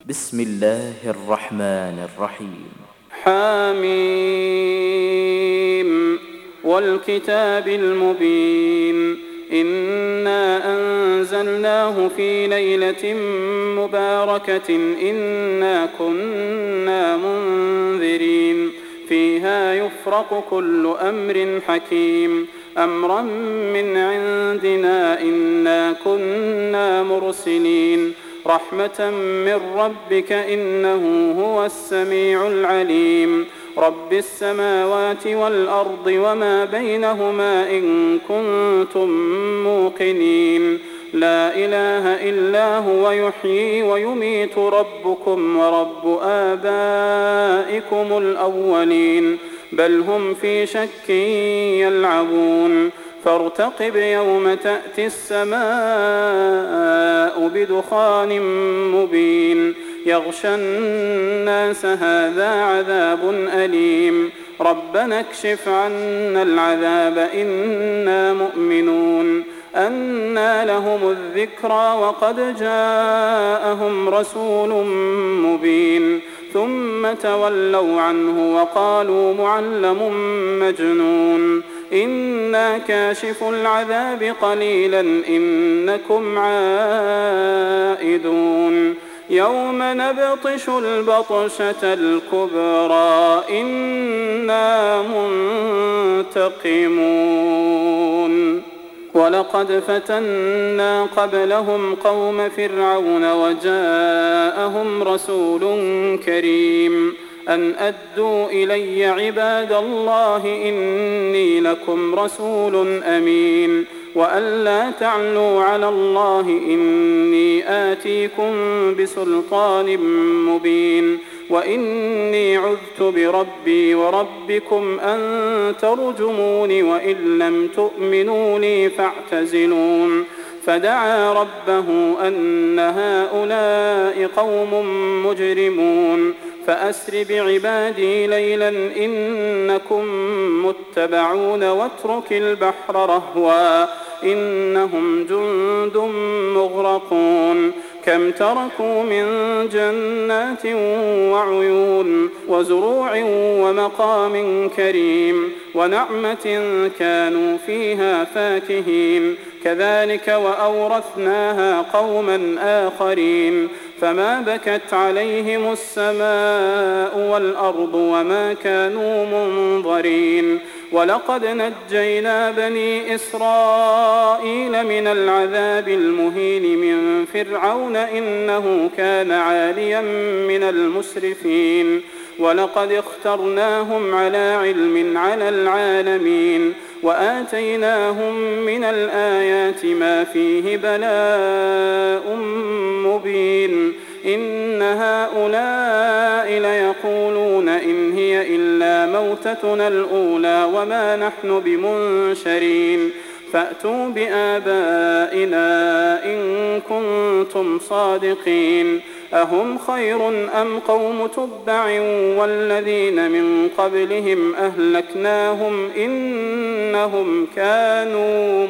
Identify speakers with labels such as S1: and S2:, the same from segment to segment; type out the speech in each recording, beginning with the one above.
S1: بسم الله الرحمن الرحيم.
S2: حميم والكتاب المبين إنا أنزلناه في ليلة مباركة إنا كنا منذرين فيها يفرق كل أمر حكيم أمرا من عندنا إنا كنا مرسلين رحمة من ربك إنه هو السميع العليم رب السماوات والأرض وما بينهما إن كنتم موقنين لا إله إلا هو يحيي ويميت ربكم ورب آبائكم الأولين بل هم في شك يلعبون فارتقب يوم تأتي السماء بدخان مبين يغشى الناس هذا عذاب أليم ربنا اكشف عنا العذاب إنا مؤمنون أنى لهم الذكرى وقد جاءهم رسول مبين ثم تولوا عنه وقالوا معلم مجنون إنا كاشف العذاب قليلا إنكم عائدون يوم نبطش البطشة الكبرى إنا منتقمون ولقد فتنا قبلهم قوم فرعون وجاءهم رسول كريم أن أدوا إلي عباد الله إني لكم رسول أمين وأن لا تعلوا على الله إني آتيكم بسلطان مبين وإني عذت بربي وربكم أن ترجمون وإن لم تؤمنوا لي فاعتزلون فدعا ربه أن هؤلاء قوم مجرمون فأسر بعبادي ليلا إنكم متبعون واترك البحر رهوا إنهم جند مغرقون كم تركوا من جنات وعيون وزروع ومقام كريم ونعمة كانوا فيها فاكهين كذلك وأورثناها قوما آخرين فما بكت عليهم السماء والأرض وما كانوا منظرين ولقد نجينا بني إسرائيل من العذاب المهين من فرعون إنه كان عاليا من المسرفين ولقد اخترناهم على علم على العالمين وآتيناهم من الآيات ما فيه بلاء مبين إن هؤلاء ليقولون إن هي إلا موتتنا الأولى وما نحن بمنشرين فأتوا بآبائنا إن كنتم صادقين أهم خير أم قوم تبع والذين من قبلهم أهلكناهم إنهم كانوا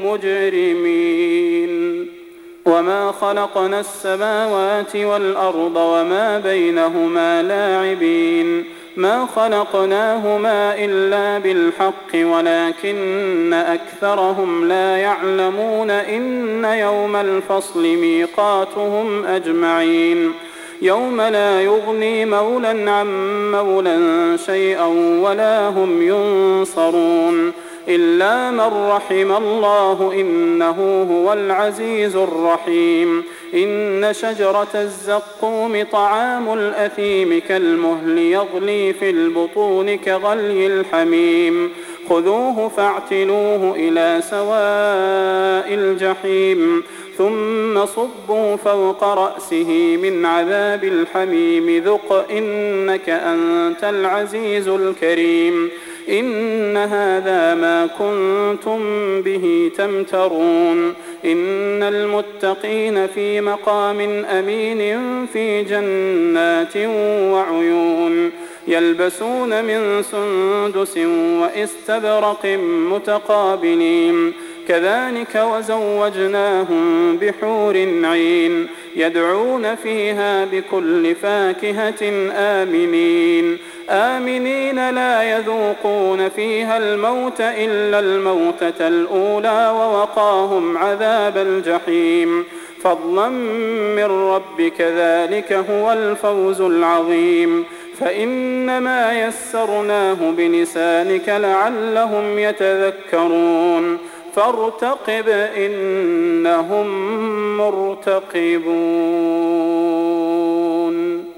S2: مجرمين وما خلقنا السماوات والأرض وما بينهما لاعبين ما خلقناهما إلا بالحق ولكن أكثرهم لا يعلمون إن يوم الفصل ميقاتهم أجمعين يوم لا يغني مولى عن مولى شيئا ولا هم ينصرون إلا من رحم الله إنه هو العزيز الرحيم إن شجرة الزقوم طعام الأثيم كالمهل يغلي في البطون كغلي الحميم خذوه فاعتلوه إلى سواء الجحيم ثم صبوا فوق رأسه من عذاب الحميم ذق إنك أنت العزيز الكريم إن هذا ما كنتم به تمترون إن المتقين في مقام أمين في جنات وعيون يلبسون من سندس وإستبرق متقابلين كذلك وزوجناهم بحور عين يدعون فيها بكل فاكهة آمنين لا يذوقون فيها الموت إلا الموتة الأولى ووقاهم عذاب الجحيم فضلا من ربك ذلك هو الفوز العظيم فإنما يسرناه بلسانك لعلهم يتذكرون فارتقب إنهم مرتقبون.